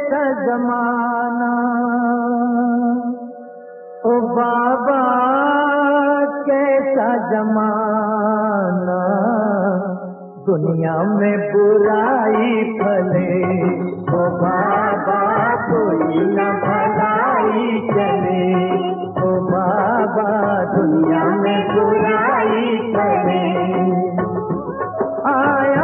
कैसा जमाना, ओ बाबा कैसा जमाना, दुनिया में बुराई फले, ओ बाबा कोई न भलाई चले, ओ बाबा दुनिया में बुराई फले। आया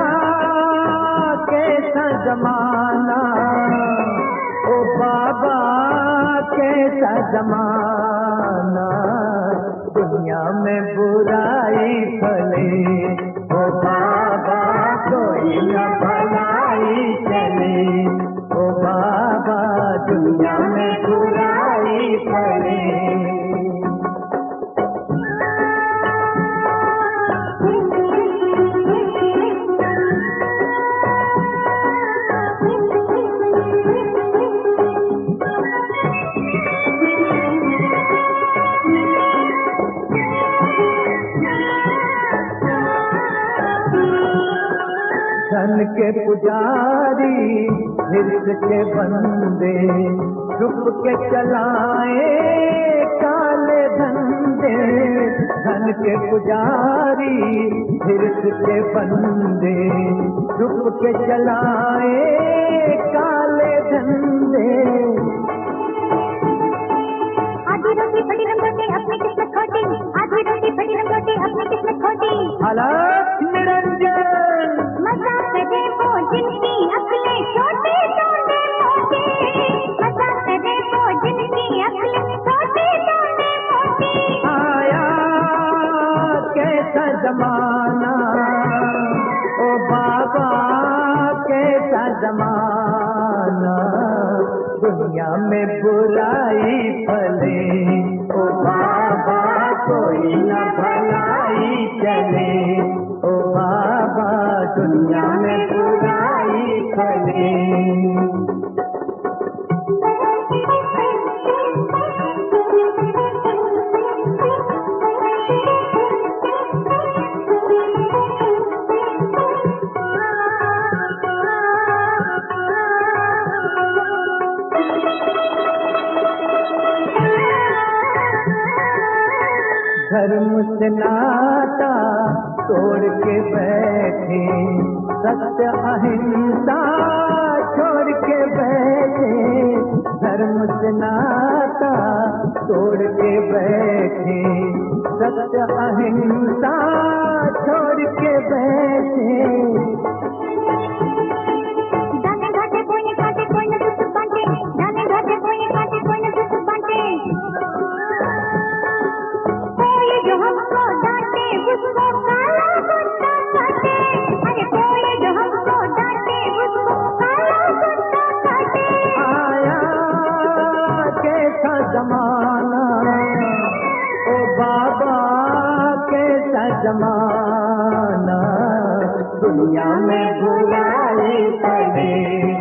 कैसा जमाना, ओ बाबा कैसा जमाना, दुनिया में बुराई फले, ओ बाबा कोई न भलाई चले, ओ बाबा दुनिया में बुराई फले। धन के पुजारी हिर्स के बंदे, छुप के चलाए काले धंधे। धन के पुजारी हिर्स के बंदे, छुप के चलाए काले धंधे। आधी रोटी बड़ी रंगोटी अपनी किस्मत खोटी, आधी रोटी बड़ी रंगोटी अपनी किस्मत खोटी। हालात निरंजन मजाक करे वो जिनकी अक्लें छोटी टोंडे मोटी, मजाक करे वो जिनकी अक्लें छोटी टोंडे मोटी। आया कैसा जमाना, ओ बाबा कैसा जमाना, दुनिया में बुराई फले, ओ बाबा कोई न भलाई चले, ओ बाबा दुनिया में बुराई फले। धर्म से नाता तोड़ के बैठे, सत्य अहिंसा छोड़ के बैठे। धर्म से नाता तोड़ के बैठे, सत्य अहिंसा छोड़ के बैठे। दाने घाटे कोई न काटे, कोई न दुख बांटे, दाने घाटे कोई न काटे, कोई न दुख बांटे। कोई जो हमको डांटे उसको काला कुत्ता काटे, अरे कोई जो हमको डांटे उसको काला कुत्ता काटे। आया कैसा जमाना, ओ बाबा कैसा जमाना, दुनिया में बुराई फले।